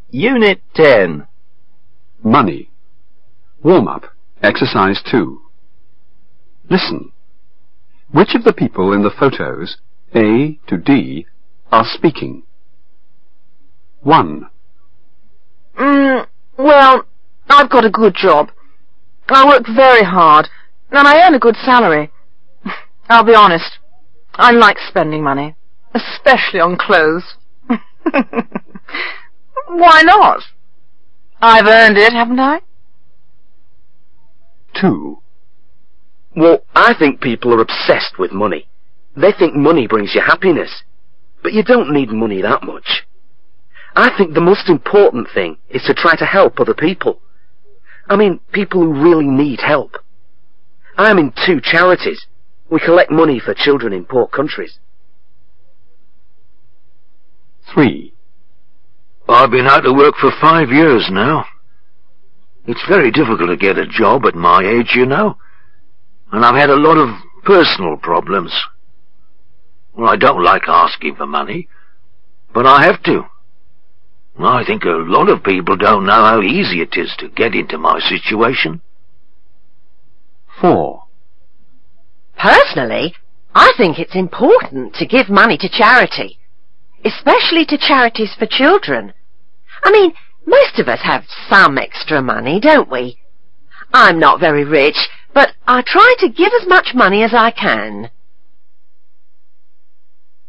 Unit 10. Money. Warm-up. Exercise 2. Listen. Which of the people in the photos, A to D, are speaking? 1. Well, I've got a good job. I work very hard, and I earn a good salary. I'll be honest, I like spending money, especially on clothes. Why not? I've earned it, haven't I? 2. Well, I think people are obsessed with money. They think money brings you happiness. But you don't need money that much. I think the most important thing is to try to help other people. I mean, people who really need help. I'm in 2 charities. We collect money for children in poor countries. 3. I've been out of work for 5 years now. It's very difficult to get a job at my age, you know. And I've had a lot of personal problems. Well, I don't like asking for money, but I have to. I think a lot of people don't know how easy it is to get into my situation. 4. Personally, I think it's important to give money to charity, especially to charities for children. I mean, most of us have some extra money, don't we? I'm not very rich, but I try to give as much money as I can.